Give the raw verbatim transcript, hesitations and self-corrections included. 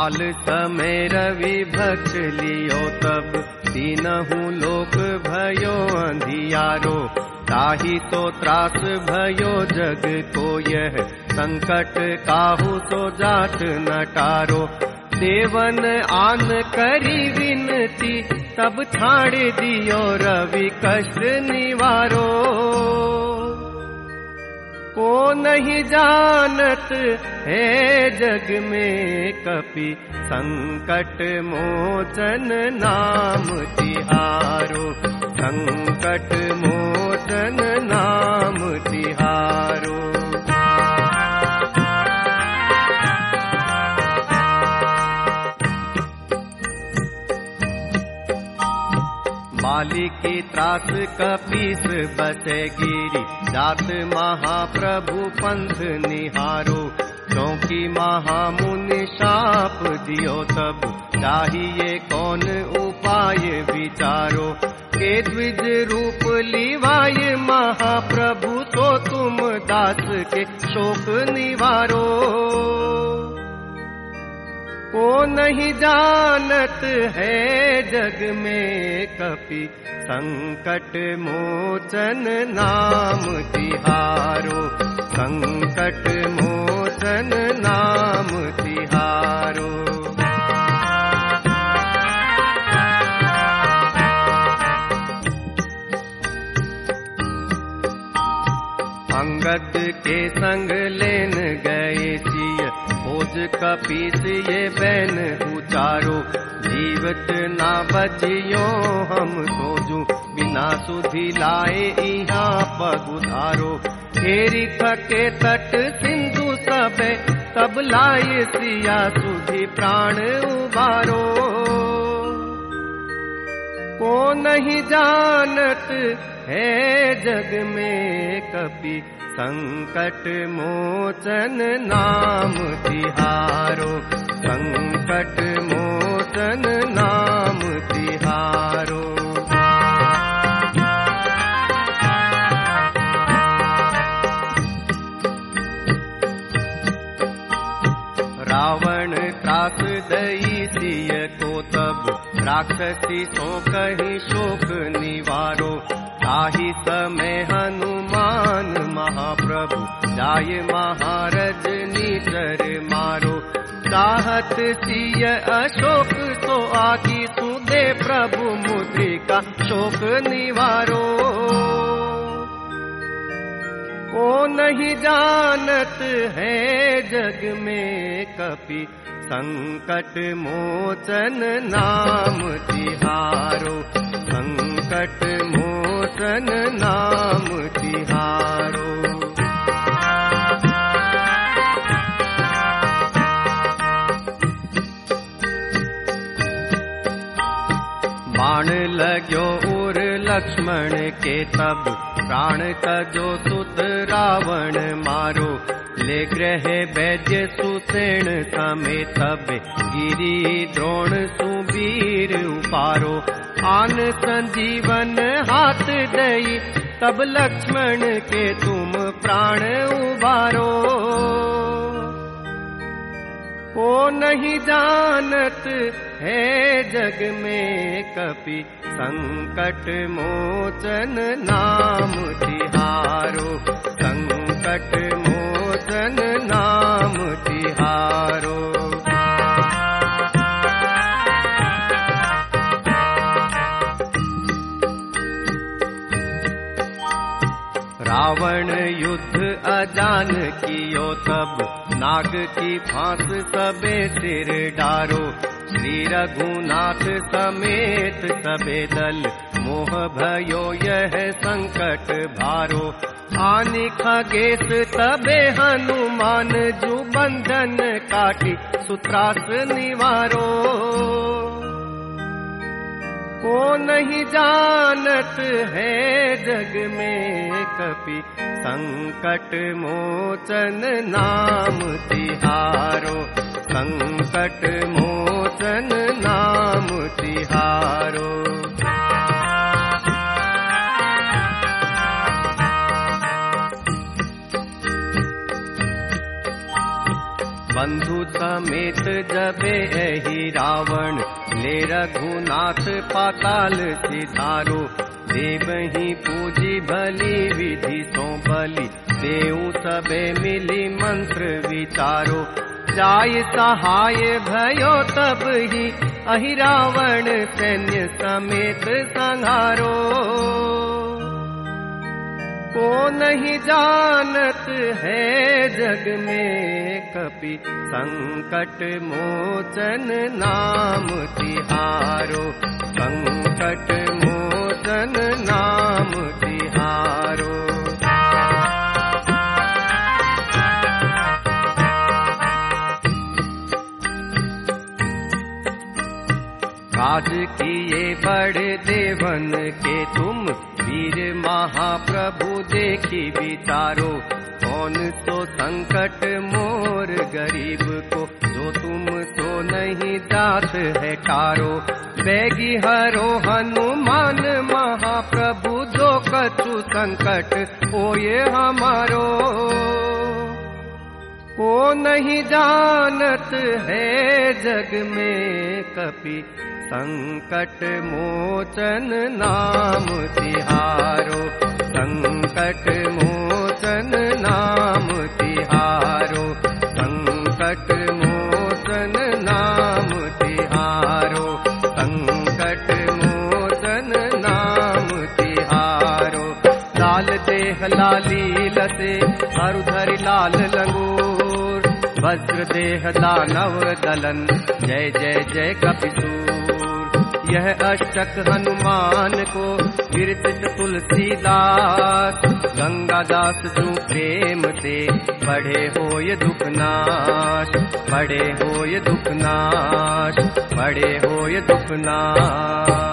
काल समय रवि भक्ष लियो तब, तीनहु लोक भयो अंधियारो। ताहि तो त्रास भयो जग को यह, संकट काहू सो जात न टारो। देवन आन करी विनती, तब छाड़ दियो रवि कष्ट निवारो। को नहीं जानत है जग में कपि, संकट मोचन नाम तिहारो। संकट मोचन नाम तिहारो। माली की त्रास कपीस बसे गिरी, जात महाप्रभु पंथ निहारो। क्योंकि महामुनि शाप दियो तब, चाहिए कौन उपाय विचारो। के द्विज रूप लिवाय महाप्रभु, तो तुम दास के शोक निवारो। को नहीं जानत है जग में कपि, संकट मोचन नाम तिहारो। संकट मोचन नाम तिहारो। अंगद के संग लेन गए सिय, खोज कपीस ये बैन उचारो। जीवत ना बचियो हम सोजू, बिना सुधि लाए यहाँ पगुधारो। फेरी थके तट सिंधु सबे, तब लाए सिया सुधि प्राण उबारो। को नहीं जानत है जग में कपि, संकट मोचन नाम तिहारो। संकट मोचन नाम तिहारो। रावण त्रास दई सिय को तब, राक्षसी सो कही शोक निवारो। ताहि समय हनुमान महाप्रभु, जाय महारज नीचर मारो। चाहत सिय अशोक सो आकी, सुदे प्रभु मुद्रिका शोक निवारो। को नहीं जानत है जग में कपि, संकट मोचन नाम तिहारो। संकट मोचन नाम तिहारो। बाण लाग्यो उर लक्ष्मण के तब, प्राण तजो सुत रावण मारो। ले ग्रह वैद्य सुसेन समेत तब, गिरी द्रोण सुबीर उपारो। आन संजीवन हाथ दई, तब लक्ष्मण के तुम प्राण उबारो। को नहीं जानत है जग में कपि, संकट मोचन नाम तिहारो। संकट मोचन नाम तिहारो। रावण युद्ध अजान कियो तब, नाग की फांस सबे सिर डारो। श्री रघुनाथ समेत सबे दल, मोह भयो यह संकट भारो। आनि खगेश तबे हनुमान, जु बंधन काटी सुत्रास निवारो। को नहीं जानत है जग में कपि, संकट मोचन नाम तिहारो। संकट मोचन नाम तिहारो। बंधु समेत जबे एहि रावण ले रघुनाथ पाताल सिधारो। देवहि पूजी भली विधि सो बलि देऊ सबे मिली मंत्र विचारो। जाय सहाय भयो तब ही अहि रावण सैन्य समेत संहारो। को नहीं जानत है जग में कपि संकट मोचन नाम तिहारो। संकट मोचन नाम तिहारो। काज किए बड़े देवन के तुम वीर महाप्रभु देखी विचारो। कौन सो संकट मोर गरीब को जो तुम सो नहीं जात है टारो। बैगी हरो हनुमान महाप्रभु जो कछु संकट होए हमारो। को नहीं जानत है जग में कपि संकट मोचन नाम तिहारो। संकट मोचन नाम तिहारो। संकट मोचन नाम तिहारो। संकट मोचन नाम तिहारो। लाल देह लाली लसे अरुधरि लाल लंगूर। वज्र देह दानव दलन जय जय जय कपिसूर। यह अष्टक हनुमान को कीर्तित तुलसीदास। गंगादास जो प्रेम से पढ़े होय दुख नाश। पढ़े होय दुख नाश। पढ़े होय दुख नाश।